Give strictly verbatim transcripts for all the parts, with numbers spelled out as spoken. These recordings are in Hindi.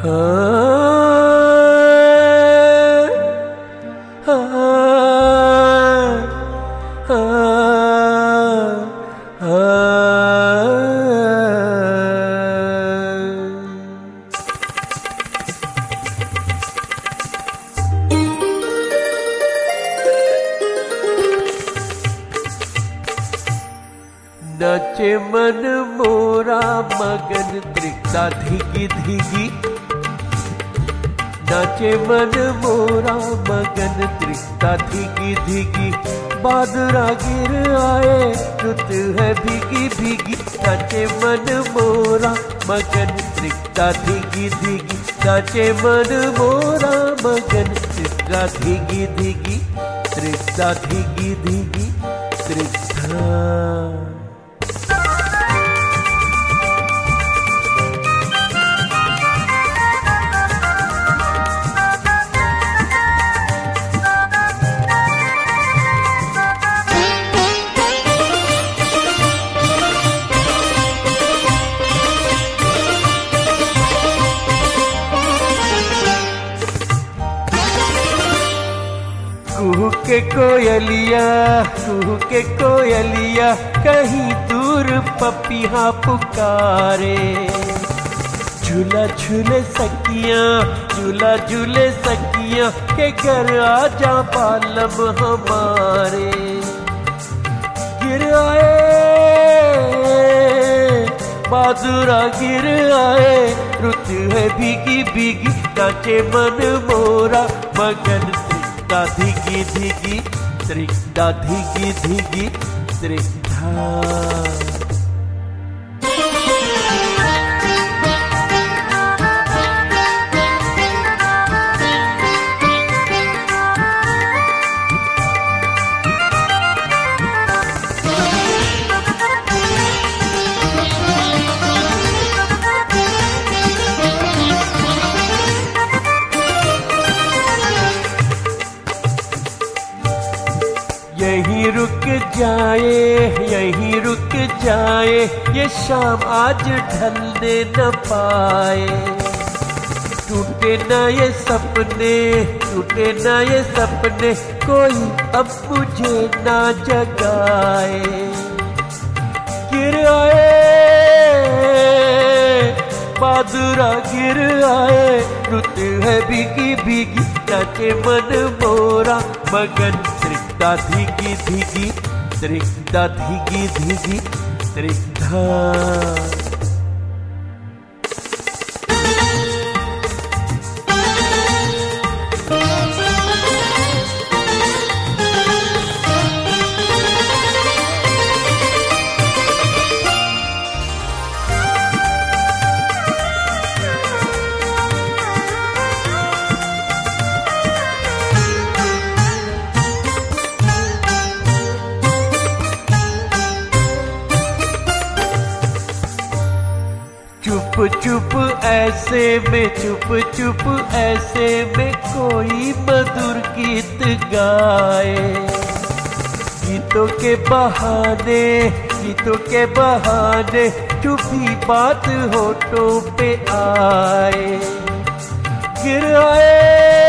नाचे मन मोरा मगन तृप्ता धिगी धिगी, नाचे मन मोरा मगन तृप्ता धिगी धिगी, बादरा गिर आए रुत है भीगी भीगी। नाचे मन मोरा मगन तृप्ता धिगी धिगी, नाचे मन मोरा मगन तृप्ता धिगी धिगी, तृप्ता धिगी धिगी तृप्ता। कुहू के कोयलिया, कुहू के कोयलिया, कहीं दूर पपिया पुकारे। झूला झूले सखिया, झूला झूले सखिया, के घर आजा बालम हमारे। गिर आए बादुरा गिर आए, रुत है भीगी भीगी, नाचे मन मोरा मगन तृप्ता धिगी धिगी, तृप्ता धिगी धिगी तृप्ता। यहीं रुक जाए, यहीं रुक जाए, ये शाम आज ढलने न पाए। टूटे न ये सपने, टूटे न ये सपने, कोई अब मुझे ना जगाए। गिर आए बादुरा गिर आए, रुत है भीगी भीगी, नाचे मन मोरा मगन तृप्ता धिगी धिगी, तृप्ता धिगी धिगी तृप्ता। चुप चुप ऐसे में, चुप चुप ऐसे में, कोई मधुर गीत गाए। गीतों के बहाने, गीतों के बहाने, चुपी बात होठों पे आए। गिर आए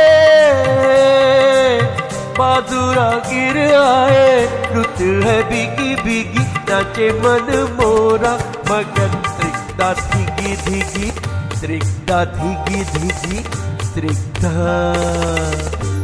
बादुरा गिर आए, रुत है भीगी भीगी, नाचे मन मोरा मगन तृप्ता धिगी धिगी, तृप्ता धिगी धिगी तृप्ता।